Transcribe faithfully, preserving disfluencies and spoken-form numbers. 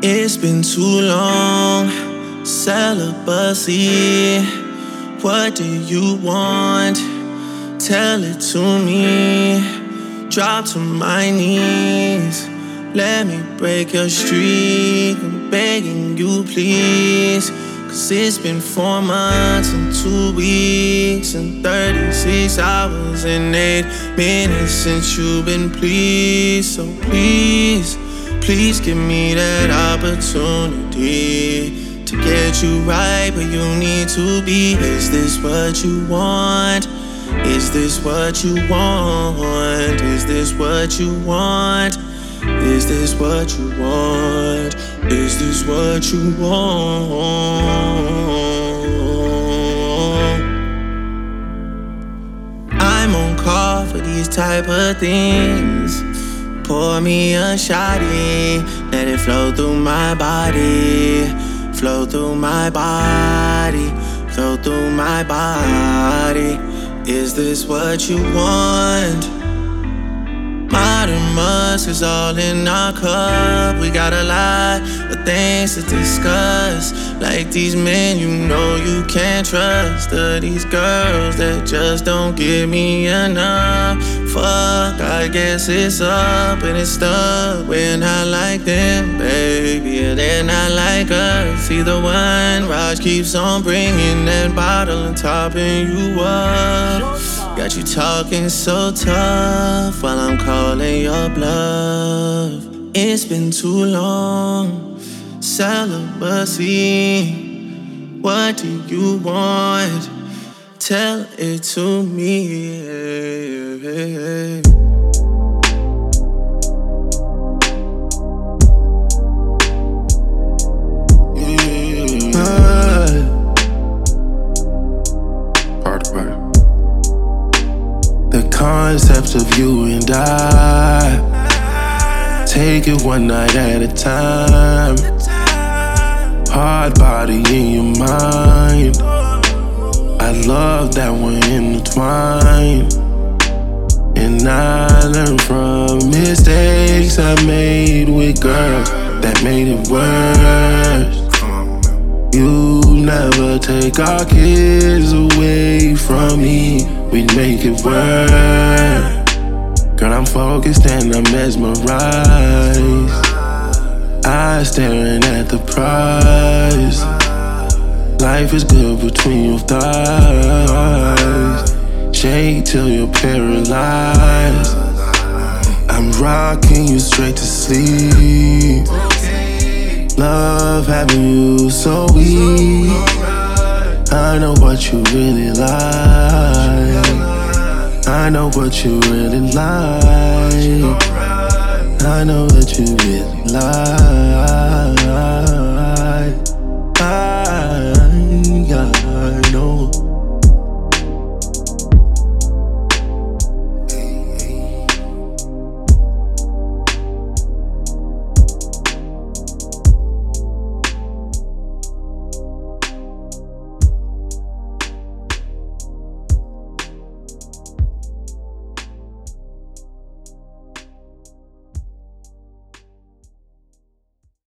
It's been too long, celibacy. What do you want? Tell it to me. Drop to my knees. Let me break your streak. I'm begging you, please. Cause it's been four months and two weeks and thirty-six hours and eight minutes since you've been pleased. So please, please give me that opportunity to get you right where you need to be. Is this what you want? Is this what you want? Is this what you want? Is this what you want? Is this what you want? I'm on call for these type of things. Pour me a shotty, let it flow through my body. Flow through my body, flow through my body. Is this what you want? Modern Musk is all in our cup. We got a lot of things to discuss. Like these men you know you can't trust, or these girls that just don't give me enough. Fuck, I guess it's up and it's stuck. We're not like them, baby, and they're not like us. Either one, Raj keeps on bringing that bottle and topping you up. Got you talking so tough while I'm calling your bluff. It's been too long, celibacy. What do you want? Tell it to me. The concept of you and I, take it one night at a time. Hard body in your mind, I love that we're intertwined. And I learned from mistakes I made with girls that made it worse. You never take our kids away from me, we'd make it work. Girl, I'm focused and I'm mesmerized. Eyes staring at the prize. Life is good between your thighs. Shake till you're paralyzed. I'm rocking you straight to sleep. Love having you so weak. I know what you really like. I know what you really like. I know what you really like.